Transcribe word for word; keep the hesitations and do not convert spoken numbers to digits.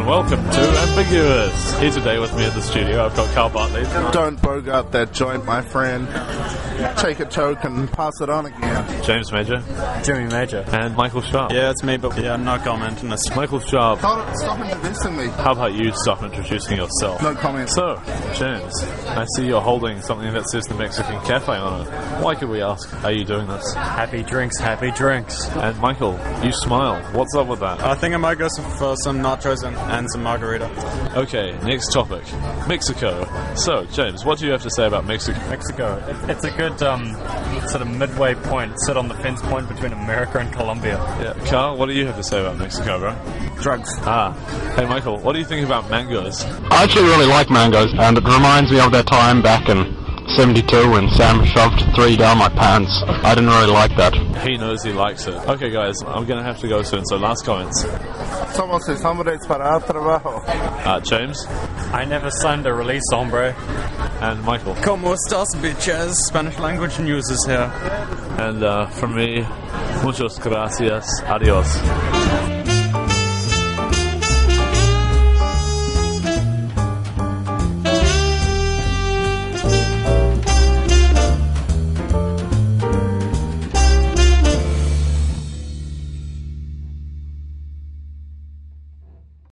and welcome to Ambiguous. Here today with me in the studio, I've got Carl Bartley. Don't bogart that joint, my friend. Take a toke and pass it on again. James Major. Jimmy Major. And Michael Sharp. Yeah, it's me, but yeah, I'm not commenting this. Michael Sharp. Stop, stop introducing me. How about you stop introducing yourself? No comment. So, James, I see you're holding something that says the Mexican Cafe on it. Why could we ask, are you doing this? Happy drinks, happy drinks. And Michael, you smile. What's up with that? I think I might go for some nachos and, and some margarita. Okay, next topic. Mexico. So, James, what do you have to say about Mexico? Mexico. It, it's a good um, sort of midway point, sit on the fence point between America and Colombia. Yeah. Carl, what do you have to say about Mexico, bro? Drugs. Ah. Hey, Michael, what do you think about mangoes? I actually really like mangoes, and it reminds me of that time back in seventy-two when Sam shoved three down my pants. I didn't really like that. He knows he likes it. Okay, guys, I'm going to have to go soon, so last comments. Somos los hombres para trabajo. Uh, James? I never signed a release, hombre. And Michael? Como estas bitches? Spanish language news is here. And uh, from me, muchas gracias. Adios.